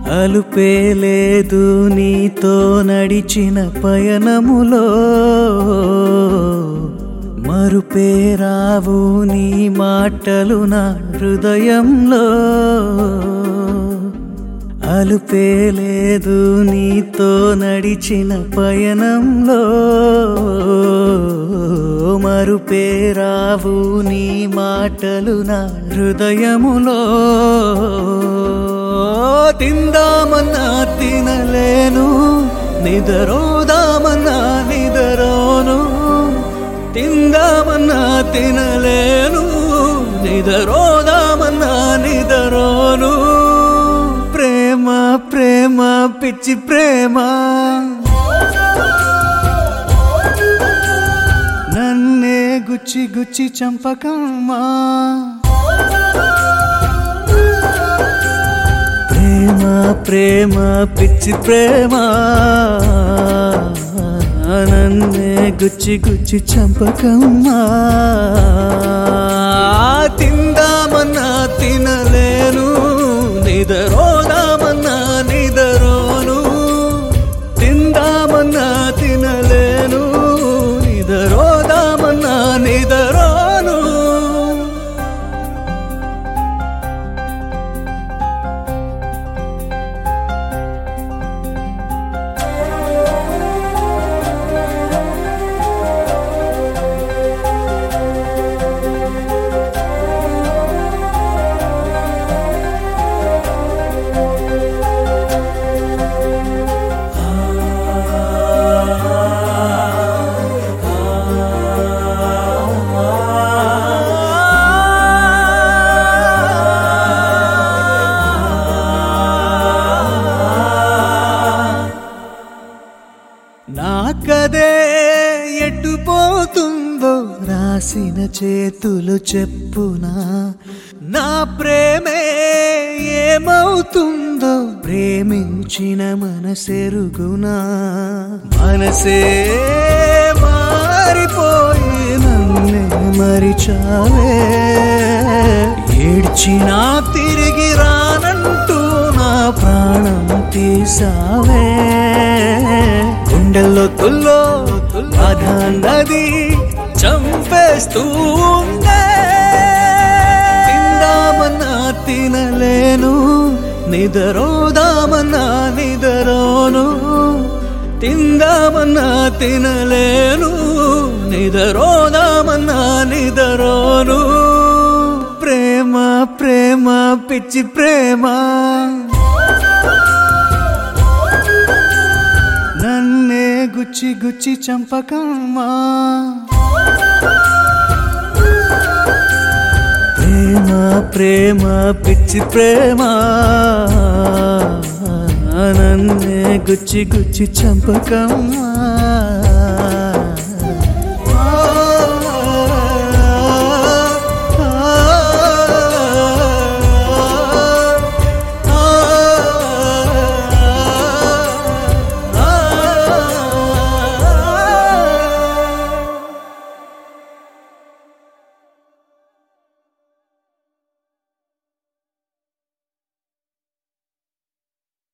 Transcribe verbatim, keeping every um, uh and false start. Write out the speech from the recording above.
అలుపే లేదు నీతో నడిచిన పయనములో మరుపే రావు నీ మాటలు నా హృదయంలో అలుపే లేదు నీతో నడిచిన పయనంలో మరుపే రావు నీ మాటలు నా హృదయములో తిందామన్నా తినలేను నిదరోదామన్నా నిదరోను తిందామన్నా తినలేను నిదరోదామన్నా నిదరోను ప్రేమ ప్రేమ పిచ్చి ప్రేమ నన్నే గుచ్చి గుచ్చి చంపకమ్మా ప్రేమ ప్రేమ పిచ్చి ప్రేమ నన్నే గుచ్చి గుచ్చి చంపకమ్మా తిందామన్నా తినలేను నిదరోదామన్నా నిదరోను తిందామన్నా తినలేను నిదరోదామన్నా నిదరోను నాకదే ఎట్టుపోతుందో రాసిన చేతులు చెప్పునా నా ప్రేమే ఏమవుతుందో ప్రేమించిన మనసెరుగునా మనసే మారిపోయి నన్నే మరిచావే ఏడ్చినా తిరిగి రానంటూ నా ప్రాణం తీసావే గుండెల్లో తుల్లో బాధ నది చంపేస్తూ ఉందే తిందామన్నా తినలేను నిదరోదామన్నా నిదరోను తిందామన్నా తినలేను నిదరోదామన్నా నిదరోను ప్రేమ ప్రేమ పిచ్చి ప్రేమ నన్నే గుచ్చి గుచ్చి చంపకమ్మా ప్రేమ ప్రేమ పిచ్చి ప్రేమ నన్నే గుచ్చి గుచ్చి చంపకమ్మా